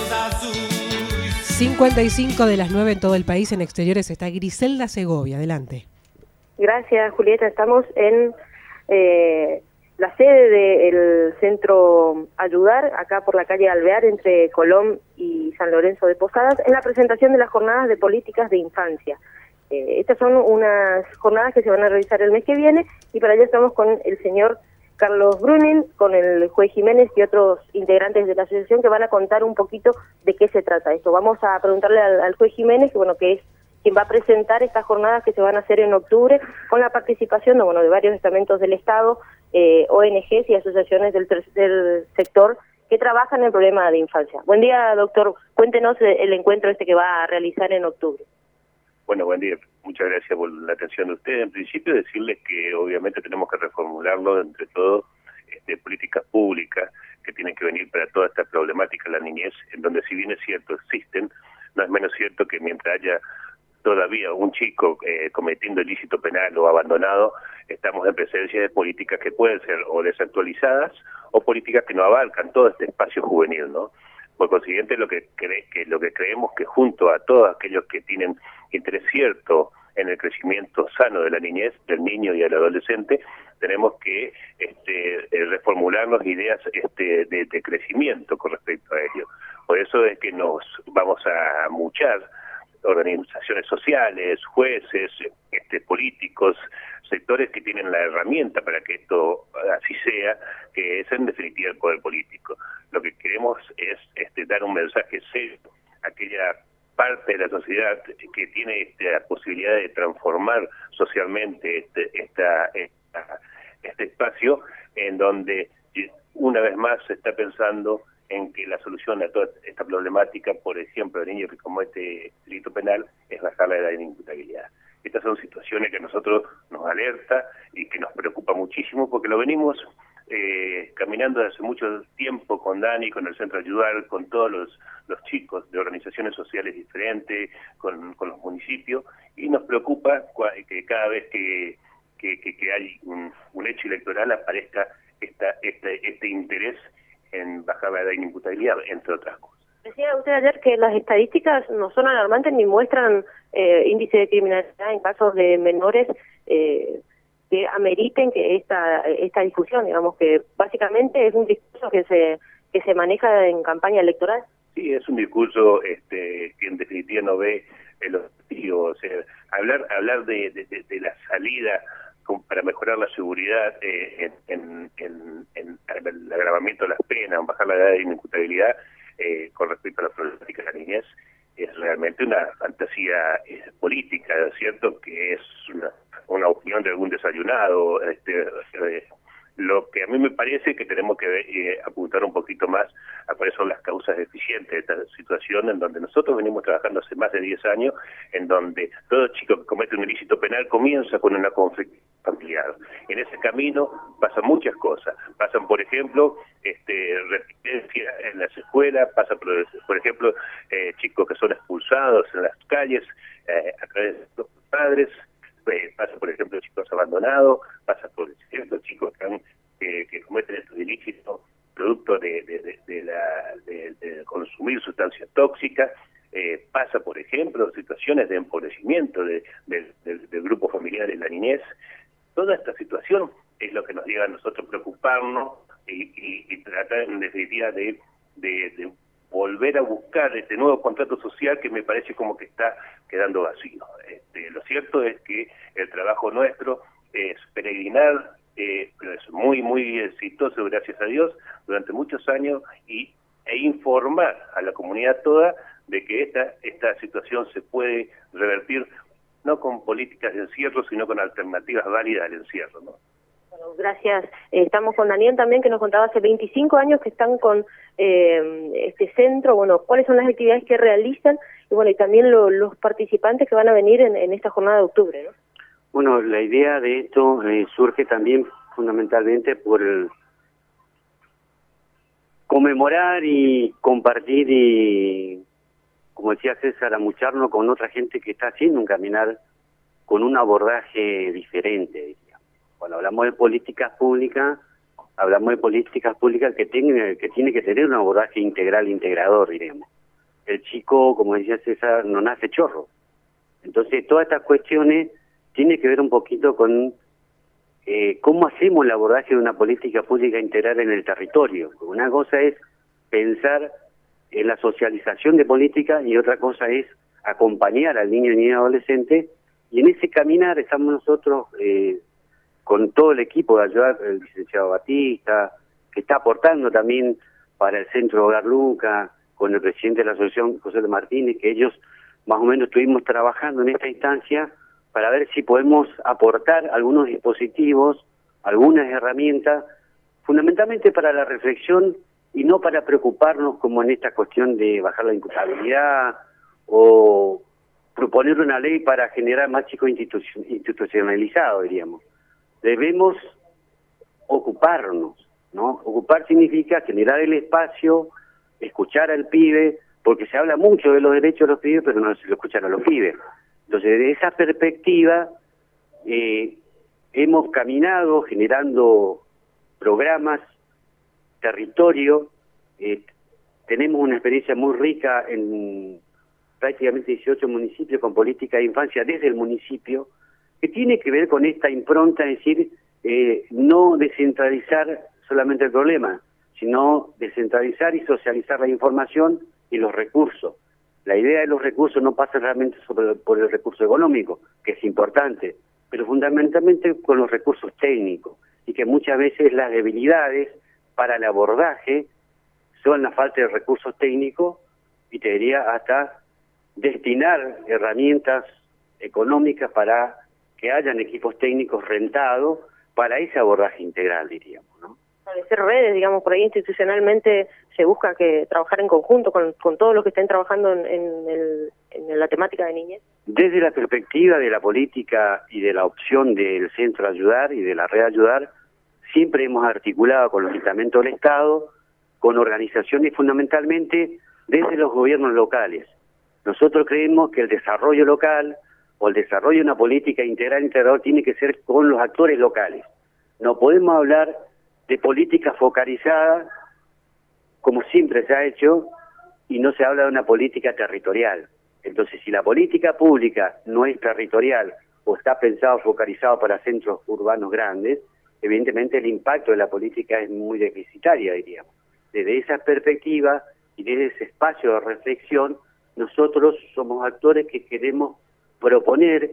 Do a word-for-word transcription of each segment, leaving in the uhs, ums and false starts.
cincuenta y cinco de las nueve en todo el país. En exteriores está Griselda Segovia. Adelante. Gracias, Julieta. Estamos en eh, la sede del Centro Ayudar, acá por la calle Alvear, entre Colón y San Lorenzo de Posadas, en la presentación de las jornadas de políticas de infancia. Eh, estas son unas jornadas que se van a realizar el mes que viene, y para ello estamos con el señor Carlos Brunin, con el juez Jiménez y otros integrantes de la asociación que van a contar un poquito de qué se trata esto. Vamos a preguntarle al, al juez Jiménez, que bueno, que es quien va a presentar estas jornadas que se van a hacer en octubre, con la participación de, bueno, de varios estamentos del Estado, eh, O N Ges y asociaciones del tercer sector que trabajan en el problema de infancia. Buen día, doctor. Cuéntenos el encuentro este que va a realizar en octubre. Bueno, buen día. Muchas gracias por la atención de ustedes. En principio, decirles que obviamente tenemos que reformularlo entre todo, este, políticas públicas que tienen que venir para toda esta problemática de la niñez, en donde si bien es cierto existen, no es menos cierto que mientras haya todavía un chico eh, cometiendo ilícito penal o abandonado, estamos en presencia de políticas que pueden ser o desactualizadas o políticas que no abarcan todo este espacio juvenil, ¿no? Por consiguiente, lo que, cre que lo que creemos que junto a todos aquellos que tienen interés cierto en el crecimiento sano de la niñez, del niño y del adolescente, tenemos que este, reformularnos ideas este, de, de crecimiento con respecto a ello. Por eso es que nos vamos a muchar organizaciones sociales, jueces, este, políticos, sectores que tienen la herramienta para que esto así sea, que es en definitiva el poder político. Lo que queremos es este, dar un mensaje serio a aquella parte de la sociedad que tiene este, la posibilidad de transformar socialmente este, esta, esta, este espacio, en donde una vez más se está pensando en que la solución a toda esta problemática, por ejemplo, el niño que comete delito penal, es bajar la edad de imputabilidad. Estas son situaciones que a nosotros nos alerta y que nos preocupa muchísimo, porque lo venimos eh, caminando desde hace mucho tiempo con Dani, con el Centro Ayudar, con todos los, los chicos de organizaciones sociales diferentes, con, con los municipios, y nos preocupa que cada vez que, que, que, que hay un, un hecho electoral aparezca esta, este, este interés en bajar la edad de inimputabilidad, entre otras cosas. Decía usted ayer que las estadísticas no son alarmantes ni muestran eh, índice de criminalidad en casos de menores eh, que ameriten que esta esta discusión, digamos, que básicamente es un discurso que se que se maneja en campaña electoral. Sí, es un discurso este, que en definitiva no ve el objetivo. O sea, hablar hablar de, de, de, de la salida para mejorar la seguridad eh, en, en, en, en el agravamiento de las penas, bajar la edad de inimputabilidad eh, con respecto a la problemática de la niñez, es realmente una fantasía eh, política, ¿cierto? Que es una, una opinión de algún desayunado. Este, eh, lo que a mí me parece que tenemos que eh, apuntar un poquito más a cuáles son las causas eficientes de esta situación, en donde nosotros venimos trabajando hace más de diez años, en donde todo chico que comete un ilícito penal comienza con una conflicto familiar. En ese camino pasan muchas cosas. Pasan, por ejemplo, este, resistencia en las escuelas, pasa por, por ejemplo, eh, chicos que son expulsados en las calles eh, a través de los padres, eh, pasa, por ejemplo, chicos abandonados, pasa, por ejemplo, chicos que, han, eh, que cometen estos ilícitos producto de, de, de, de, la, de, de consumir sustancias tóxicas. Eh, pasa, por ejemplo, situaciones de empobrecimiento de, de, de, del grupo familiar en la niñez. Toda esta situación es lo que nos lleva a nosotros preocuparnos y, y, y tratar en definitiva de, de, de volver a buscar este nuevo contrato social que me parece como que está quedando vacío. Este, lo cierto es que el trabajo nuestro es peregrinar, eh, pero es muy, muy exitoso, gracias a Dios, durante muchos años, y, e informar a la comunidad toda de que esta, esta situación se puede revertir no con políticas de encierro, sino con alternativas válidas al encierro, ¿no? Bueno, gracias. Eh, estamos con Daniel también, que nos contaba hace veinticinco años que están con eh, este centro. Bueno, cuáles son las actividades que realizan y bueno, y también lo, los participantes que van a venir en, en esta jornada de octubre, ¿no? Bueno, la idea de esto eh, surge también fundamentalmente por el conmemorar y compartir y, como decía César, amucharnos con otra gente que está haciendo un caminar con un abordaje diferente, diría. Cuando hablamos de políticas públicas, hablamos de políticas públicas que tienen que tiene que tener un abordaje integral, integrador, diremos. el chico, como decía César, no nace chorro. Entonces, todas estas cuestiones tienen que ver un poquito con eh, cómo hacemos el abordaje de una política pública integral en el territorio. Una cosa es pensar en la socialización de política y otra cosa es acompañar al niño y niña adolescente, y en ese caminar estamos nosotros eh, con todo el equipo de ayudar, el licenciado Batista, que está aportando también para el Centro Hogar Luca, con el presidente de la asociación, José de Martínez, que ellos más o menos estuvimos trabajando en esta instancia para ver si podemos aportar algunos dispositivos, algunas herramientas, fundamentalmente para la reflexión y no para preocuparnos como en esta cuestión de bajar la imputabilidad o proponer una ley para generar más chicos institu- institucionalizados, diríamos. Debemos ocuparnos, ¿no? Ocupar significa generar el espacio, escuchar al pibe, porque se habla mucho de los derechos de los pibes, pero no se lo escuchan a los pibes. Entonces, desde esa perspectiva, eh, hemos caminado generando programas, territorio, eh, tenemos una experiencia muy rica en prácticamente dieciocho municipios con política de infancia desde el municipio, que tiene que ver con esta impronta, es decir, eh, no descentralizar solamente el problema, sino descentralizar y socializar la información y los recursos. La idea de los recursos no pasa realmente sobre, por el recurso económico, que es importante, pero fundamentalmente con los recursos técnicos, y que muchas veces las debilidades para el abordaje son la falta de recursos técnicos, y te diría hasta destinar herramientas económicas para que hayan equipos técnicos rentados para ese abordaje integral, diríamos, ¿no? Establecer redes, digamos, por ahí institucionalmente se busca que trabajar en conjunto con, con todos los que estén trabajando en, en, el, en la temática de niñez. Desde la perspectiva de la política y de la opción del Centro Ayudar y de la Red Ayudar, siempre hemos articulado con los estamentos del Estado, con organizaciones fundamentalmente desde los gobiernos locales. Nosotros creemos que el desarrollo local o el desarrollo de una política integral integrador tiene que ser con los actores locales. No podemos hablar de política focalizada, como siempre se ha hecho, y no se habla de una política territorial. Entonces, si la política pública no es territorial o está pensado focalizado para centros urbanos grandes, evidentemente el impacto de la política es muy deficitaria, diríamos. Desde esa perspectiva y desde ese espacio de reflexión, nosotros somos actores que queremos proponer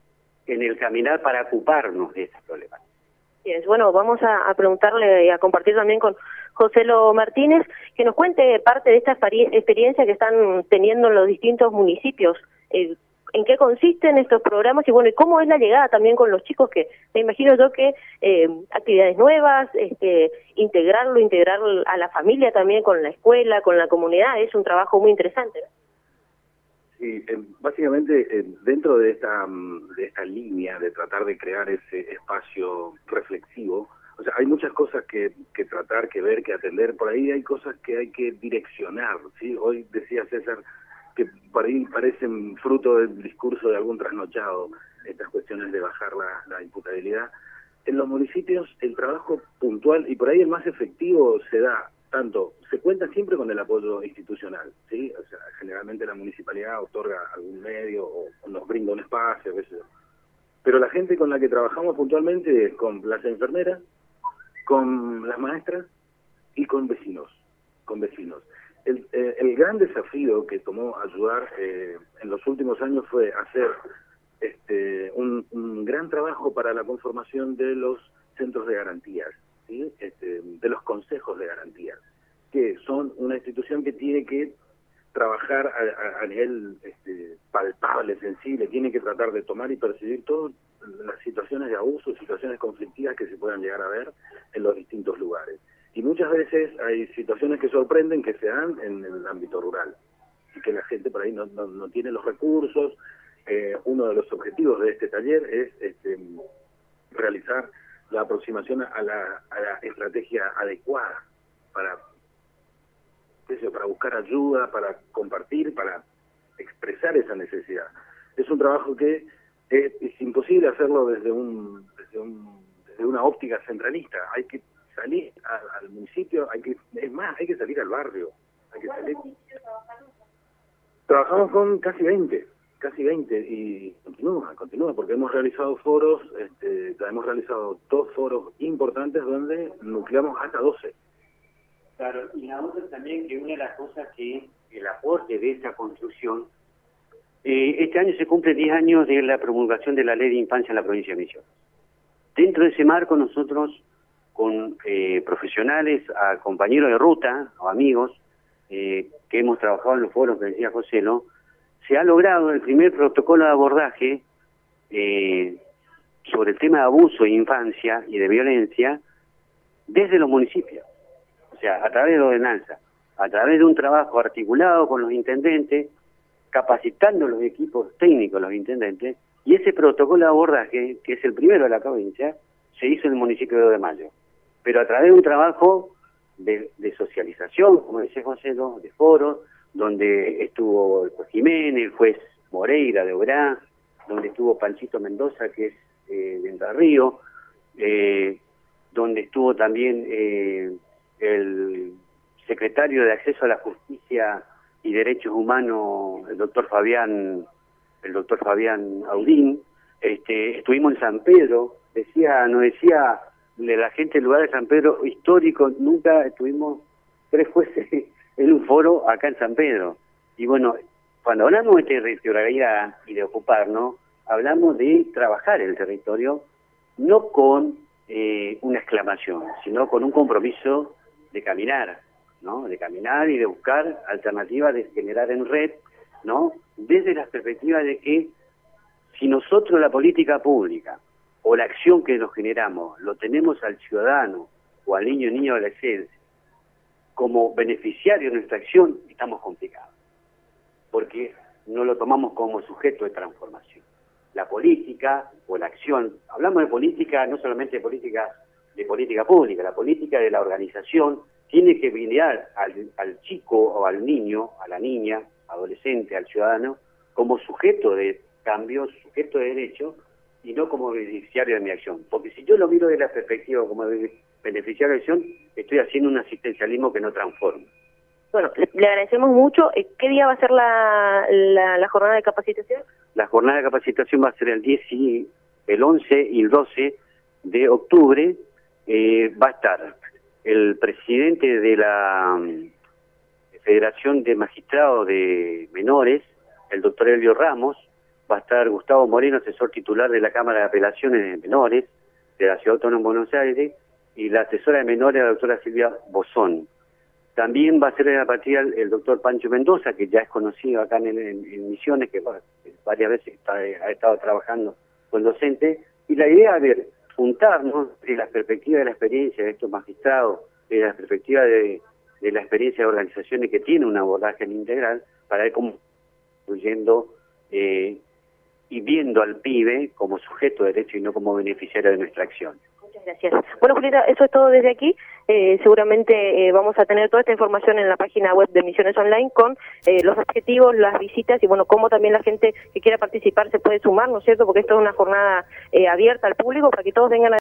en el caminar para ocuparnos de estos problemas. Bueno, vamos a, a preguntarle y a compartir también con José Lo Martínez, que nos cuente parte de esta experiencia que están teniendo en los distintos municipios. Eh, ¿En qué consisten estos programas? Y bueno, ¿y cómo es la llegada también con los chicos? Que me imagino yo que eh, actividades nuevas, este, integrarlo, integrar a la familia también con la escuela, con la comunidad, es un trabajo muy interesante, ¿no? Sí, eh, básicamente eh, dentro de esta de esta línea de tratar de crear ese espacio reflexivo, o sea, hay muchas cosas que, que tratar, que ver, que atender, por ahí hay cosas que hay que direccionar, ¿sí? Hoy decía César que por ahí parecen fruto del discurso de algún trasnochado, estas cuestiones de bajar la, la imputabilidad. En los municipios el trabajo puntual y por ahí el más efectivo se da tanto, se cuenta siempre con el apoyo institucional, ¿sí? O sea, generalmente la municipalidad otorga algún medio o nos brinda un espacio, qué sé yo. Pero la gente con la que trabajamos puntualmente es con las enfermeras, con las maestras y con vecinos, con vecinos. El, eh, el gran desafío que tomó Ayudar eh, en los últimos años fue hacer este, un, un gran trabajo para la conformación de los centros de garantías, ¿sí? Este, de los consejos de garantías, que son una institución que tiene que trabajar a, a, a nivel este, palpable, sensible, tiene que tratar de tomar y percibir todas las situaciones de abuso, situaciones conflictivas que se puedan llegar a ver en los distintos lugares. Y muchas veces hay situaciones que sorprenden que se dan en el ámbito rural y que la gente por ahí no, no, no tiene los recursos. Eh, uno de los objetivos de este taller es este, realizar la aproximación a la, a la estrategia adecuada para, eso, para buscar ayuda, para compartir, para expresar esa necesidad. Es un trabajo que es, es imposible hacerlo desde un, desde un desde una óptica centralista. Hay que salir a, al municipio, hay que es más, hay que salir al barrio, hay que salir. trabajamos con casi veinte, casi veinte, y continúa, continúa, porque hemos realizado foros, este, hemos realizado dos foros importantes donde nucleamos hasta doce. Claro, y la otra también, que una de las cosas que el aporte de esta construcción, eh, este año se cumple diez años de la promulgación de la Ley de Infancia en la provincia de Misiones. Dentro de ese marco nosotros, con eh, profesionales, a compañeros de ruta o amigos, eh, que hemos trabajado en los foros que decía Joselo, se ha logrado el primer protocolo de abordaje eh, sobre el tema de abuso de infancia y de violencia desde los municipios. O sea, a través de ordenanza, a través de un trabajo articulado con los intendentes, capacitando los equipos técnicos, los intendentes, y ese protocolo de abordaje, que es el primero de la provincia, se hizo en el municipio de dos de mayo. Pero a través de un trabajo de, de socialización, como decía José, ¿no? De foros, donde estuvo el juez Jiménez, el juez Moreira de Obrá, donde estuvo Panchito Mendoza, que es eh, de Entre Ríos, eh, donde estuvo también eh, el secretario de Acceso a la Justicia y Derechos Humanos, el doctor Fabián, el doctor Fabián Audín. Este, estuvimos en San Pedro, decía, nos decía de la gente del lugar de San Pedro, histórico, nunca estuvimos tres jueces en un foro acá en San Pedro. Y bueno, cuando hablamos de territorialidad y de ocuparnos, hablamos de trabajar el territorio, no con eh, una exclamación, sino con un compromiso de caminar, ¿no? De caminar y de buscar alternativas, de generar en red, ¿no? Desde la perspectiva de que si nosotros la política pública o la acción que nos generamos lo tenemos al ciudadano o al niño niño adolescente como beneficiario de nuestra acción, estamos complicados, porque no lo tomamos como sujeto de transformación. La política o la acción, hablamos de política, no solamente de política de política pública, la política de la organización tiene que mirar al, al chico o al niño, a la niña, adolescente, al ciudadano, como sujeto de cambio, sujeto de derecho, y no como beneficiario de mi acción. Porque si yo lo miro de la perspectiva como beneficiario de acción, estoy haciendo un asistencialismo que no transforma. Bueno, le agradecemos mucho. ¿Qué día va a ser la, la, la jornada de capacitación? La jornada de capacitación va a ser el diez y el once y el doce de octubre. Eh, va a estar el presidente de la Federación de Magistrados de Menores, el doctor Elvio Ramos, va a estar Gustavo Moreno, asesor titular de la Cámara de Apelaciones de Menores de la Ciudad Autónoma de Buenos Aires, y la asesora de menores, la doctora Silvia Bozón. También va a ser en la partida el, el doctor Pancho Mendoza, que ya es conocido acá en, en, en Misiones, que varias veces está, ha estado trabajando con docentes, y la idea es ver, juntarnos de la perspectiva de la experiencia de estos magistrados, de la perspectiva de, de la experiencia de organizaciones que tienen un abordaje integral, para ver cómo incluyendo eh, y viendo al pibe como sujeto de derecho y no como beneficiario de nuestra acción. Muchas gracias. Bueno, Julieta, eso es todo desde aquí. Eh, seguramente eh, vamos a tener toda esta información en la página web de Misiones Online con eh, los objetivos, las visitas y bueno, cómo también la gente que quiera participar se puede sumar, ¿no es cierto? Porque esto es una jornada eh, abierta al público para que todos vengan a